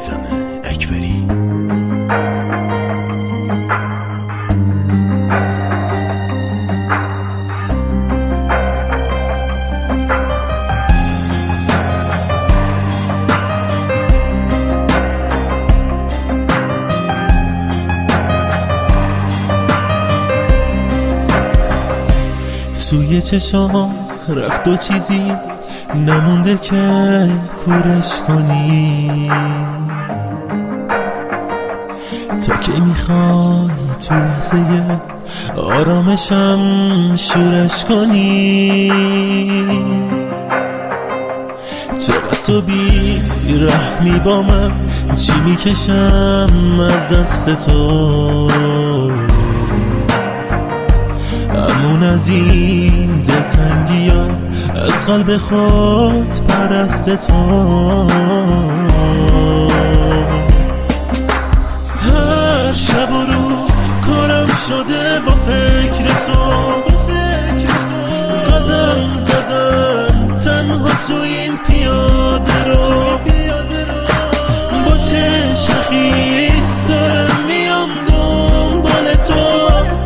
میثم اکبری. توی چشام رفت و چیزی نمونده که کورش کنی. تا که میخوای تو لحظه آرامشم شورش کنی. چقدر تو بی رحمی با من، چی میکشم از دست تو. امون از این دلتنگی ها از قلب خود پرست تو. هر شب و روز کارم شده با فکر تو، قدم زدم تنها تو این پیاده رو. با چشم خیس دارم میام دنبال تو،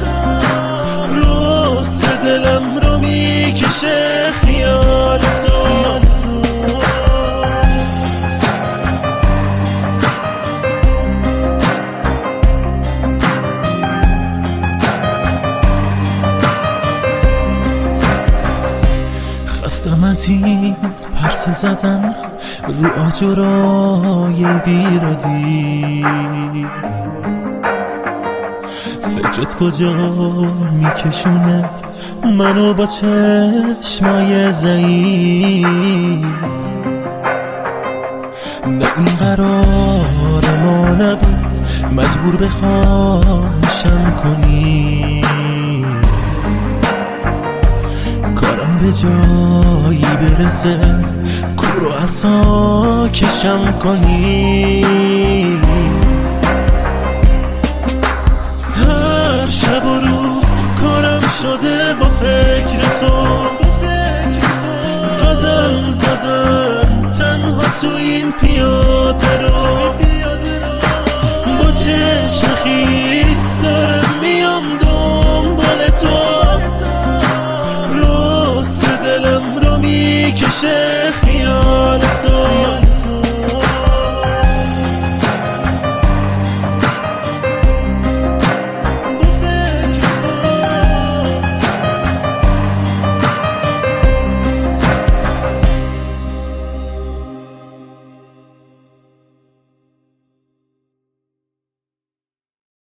دلم رو میکشه خیال تو. خستم از این پرسه زدن رو آجرای بیرادی. فکرت کجا میکشونه منو با چشمای ضعیف. نه این قرار ما نبود مجبور به خواهشم کنی. کارم به جایی برسه کور و عصا کشم کنی.